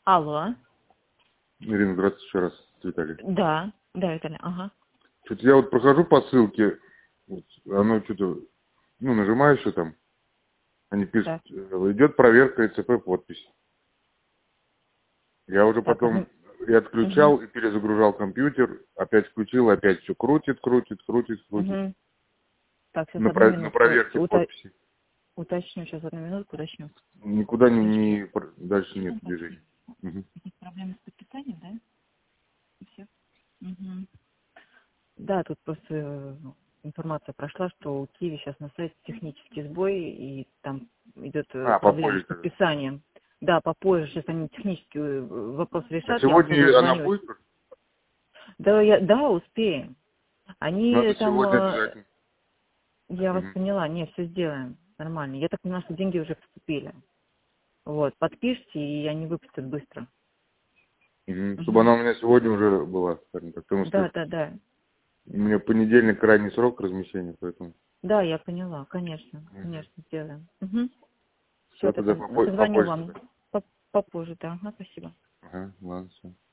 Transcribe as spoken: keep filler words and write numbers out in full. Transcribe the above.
Алло. Ирина, здравствуйте еще раз, Виталий. Да, да, Виталий, ага. Что-то я вот прохожу по ссылке, вот, оно что-то, ну, нажимаю что там, они пишут, Так. идет проверка ИЦП подпись. Я уже Так, потом одну... и отключал, Угу. и перезагружал компьютер, опять включил, опять все крутит, крутит, крутит, крутит. Угу. Так, сейчас На, одну про- на минутку. проверке Ута... подписи. Уточню, сейчас одну минутку уточню. Никуда не, не пр- дальше нет движения. Мгм. Проблемы с подписанием, да? И все? Угу. Да, тут просто э, информация прошла, что у Киви сейчас на сайте технический сбой, и там идет э, А, проблема попозже с тогда. подписанием. Да, попозже сейчас они технический э, вопрос А решат, я вам сегодня она созвонюсь. будет? Да, я, да, успеем. Они Надо там, сегодня э, обязательно. я вас Мгм. поняла, не, все сделаем, нормально. Я так поняла, что деньги уже поступили. Вот, подпишите, и они выпустят быстро. Мгм. Чтобы Угу. она у меня сегодня уже была, скажем так, потому что Да, да, да. у меня понедельник крайний срок размещения, поэтому. Да, я поняла, конечно, Мгм. конечно, сделаем. Угу. Все, Все, тогда тогда попозже, позвоню попозже вам тогда. поп- попозже, да. Ага, спасибо. Ага, ладно, все.